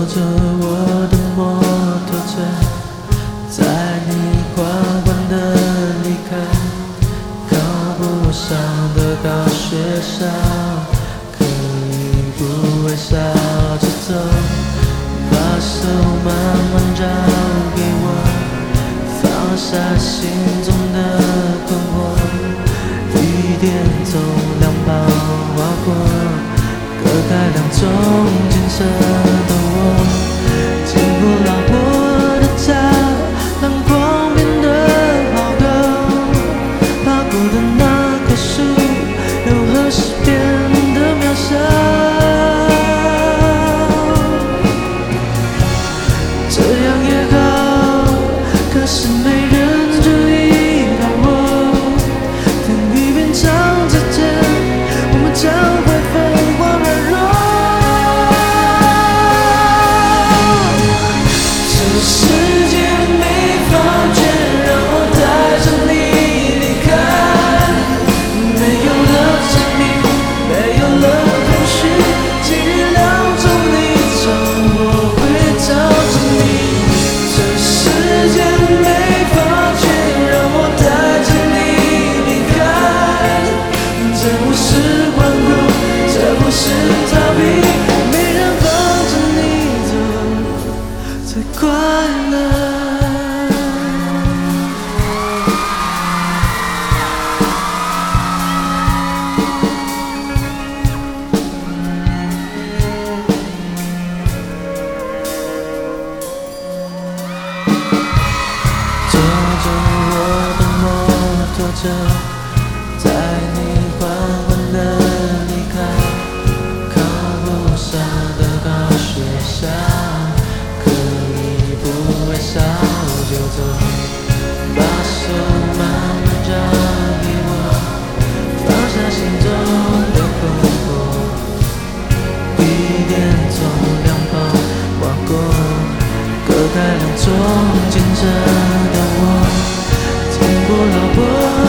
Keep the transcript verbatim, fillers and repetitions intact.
着我的摩托车，在你缓缓的离开，考不上的高学校，可以不微笑着走，把手慢慢交给我，放下心中的困惑，一点从两旁划过，隔开两种景色的我，经过老坡的桥，让光变得好高，爬过的那棵树，又何时变得渺小？这样也好，可是没人注意到我。等一边唱之间，我们将会飞花软弱。这世界没法却让我带着你离开，没有了生命，没有了空虚，几日两种离场，我会找着你。这世界没法却让我带着你离开，这不是关顾，这不是逃避，没人帮着你走才快乐。坐着我的摩托车，在你缓缓的离开，考不上的高学校，可以不微笑就走，把手慢慢交给我，放下心中的困惑，一点从两旁划过，隔开两种景色的我，经过老坡